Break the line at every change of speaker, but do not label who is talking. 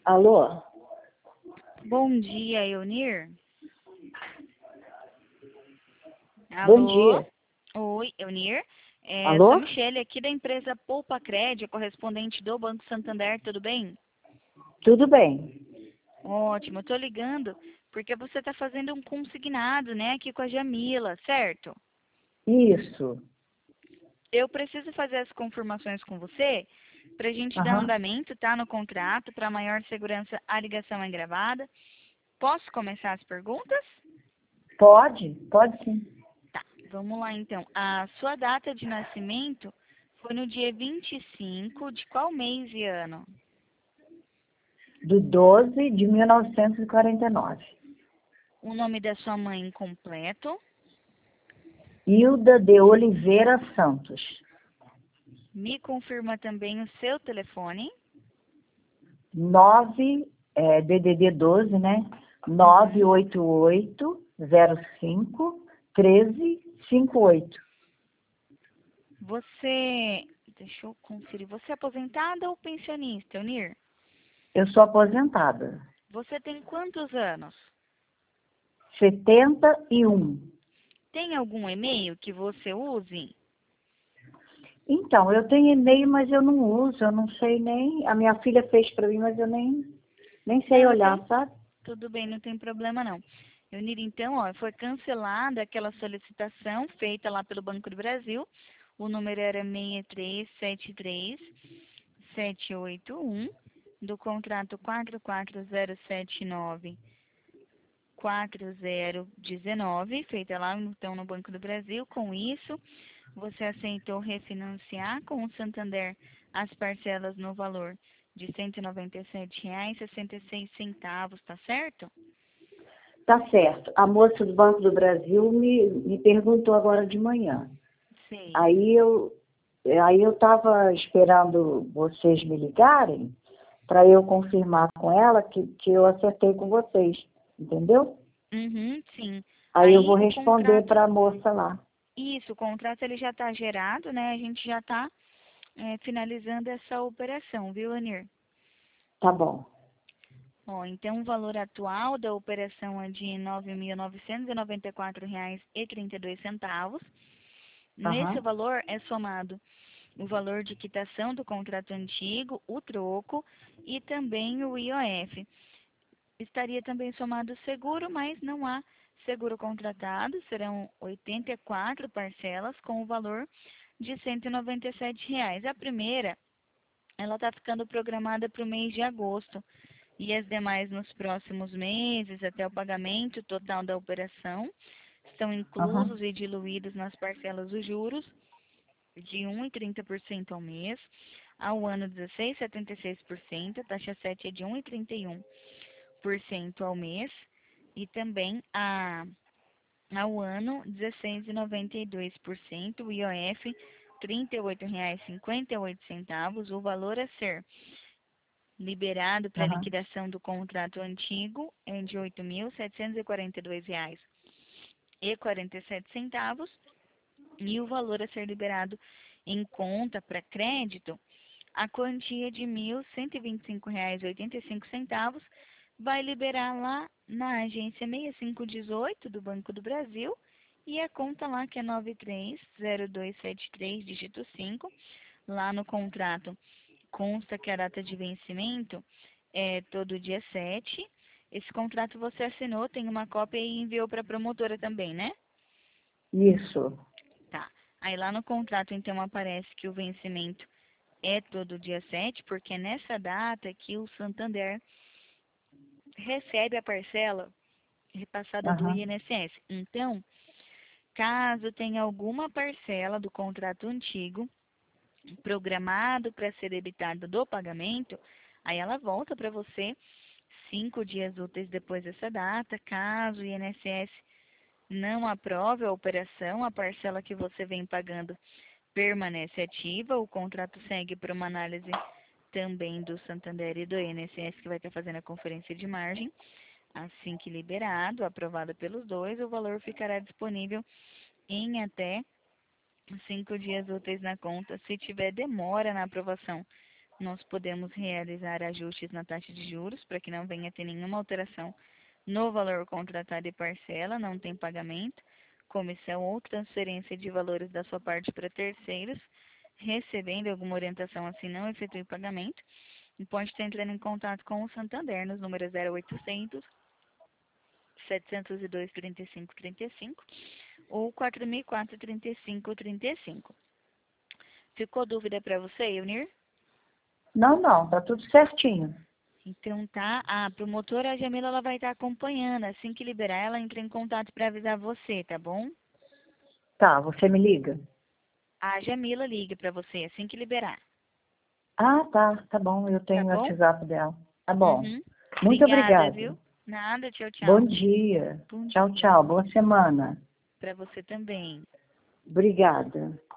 Alô?
Bom dia, Eunir.
Bom
Alô?
dia.
Oi, Eunir. Eu sou a
Alô?
Michele, aqui da empresa Poupa Crédito, correspondente do Banco Santander, tudo bem?
Tudo bem?
Ótimo, eu tô ligando porque você está fazendo um consignado, né, aqui com a Jamila, certo?
Isso.
Eu preciso fazer as confirmações com você para a gente dar
Aham.
andamento, tá, no contrato, para maior segurança, a ligação é gravada. Posso começar as perguntas?
Pode sim.
Tá, vamos lá então. A sua data de nascimento foi no dia 25 de qual mês e ano?
Do 12 de 1949.
O nome da sua mãe completo.
Hilda de Oliveira Santos.
Me confirma também o seu telefone.
9, DDD 12, né?
Uhum.
98805 1358.
Você, deixa eu conferir, você é aposentada ou pensionista, Unir?
Eu sou aposentada.
Você tem quantos anos?
71.
Tem algum e-mail que você use?
Então, eu tenho e-mail, mas eu não uso, eu não sei nem. A minha filha fez para mim, mas eu nem sei
Não,
olhar,
então,
sabe?
tudo bem, não tem problema não. Eunir, então, ó, foi cancelada aquela solicitação feita lá pelo Banco do Brasil. O número era 6373781 do contrato 440794019, feita lá então no Banco do Brasil. Com isso, você aceitou refinanciar com o Santander as parcelas no valor de R$ 197,66, tá certo?
Tá certo. A moça do Banco do Brasil me perguntou agora de manhã.
Sei.
Aí eu estava esperando vocês me ligarem para eu confirmar com ela que eu acertei com vocês, entendeu?
Uhum, sim.
Aí eu vou
Aí o
responder
contrato,
para a moça lá.
isso, o contrato ele já está gerado, né? A gente já está finalizando essa operação, viu, Anir?
Tá bom.
Ó, então o valor atual da operação é de R$ 9.994,32. Nesse
Aham,
valor é somado o valor de quitação do contrato antigo, o troco e também o IOF. Estaria também somado o seguro, mas não há seguro contratado, serão 84 parcelas com o valor de R$ 197. A primeira, ela está ficando programada para o mês de agosto e as demais nos próximos meses, até o pagamento total da operação, estão
aham,
inclusos e diluídos nas parcelas dos juros de 1,30% ao mês, ao ano 16,76%, a taxa 7 é de 1,31% ao mês, e também ao ano 16,92%, o IOF R$ 38,58, o valor a ser liberado para
aham,
liquidação do contrato antigo é de R$ 8.742,47, e o valor a ser liberado em conta para crédito, a quantia de R$ 1.125,85 vai liberar lá na agência 6518 do Banco do Brasil, e a conta lá que é 930273, dígito 5, lá no contrato consta que a data de vencimento é todo dia 7. Esse contrato você assinou, tem uma cópia e enviou para a promotora também, né?
isso.
Tá. Aí lá no contrato, então, aparece que o vencimento é todo dia 7, porque é nessa data que o Santander recebe a parcela repassada do
Aham,
INSS. Então, caso tenha alguma parcela do contrato antigo programado para ser debitada do pagamento, aí ela volta para você 5 dias úteis depois dessa data. Caso o INSS não aprove a operação, a parcela que você vem pagando permanece ativa, o contrato segue para uma análise também do Santander e do INSS, que vai estar fazendo a conferência de margem. Assim que liberado, aprovado pelos dois, o valor ficará disponível em até 5 dias úteis na conta. Se tiver demora na aprovação nós podemos realizar ajustes na taxa de juros para que não venha a ter nenhuma alteração no valor contratado e parcela, não tem pagamento, comissão ou transferência de valores da sua parte para terceiros, recebendo alguma orientação assim, não efetue pagamento, e pode estar entrando em contato com o Santander nos números 0800 702 3535 ou 4004 3535. Ficou dúvida para você, Eunir?
Não, tá tudo certinho.
Então tá. A promotora a Jamila ela vai estar acompanhando. Assim que liberar, ela entra em contato para avisar você, tá bom?
Tá, você me liga?
A Jamila liga para você assim que liberar,
Ah, tá bom, eu
tá
tenho o
bom?
WhatsApp dela. Tá bom.
Uhum.
Muito
Obrigada,
obrigada.
viu? Nada, tchau,
Bom
tchau.
dia.
Bom
Tchau,
dia.
tchau. Boa semana.
Para você também.
Obrigada.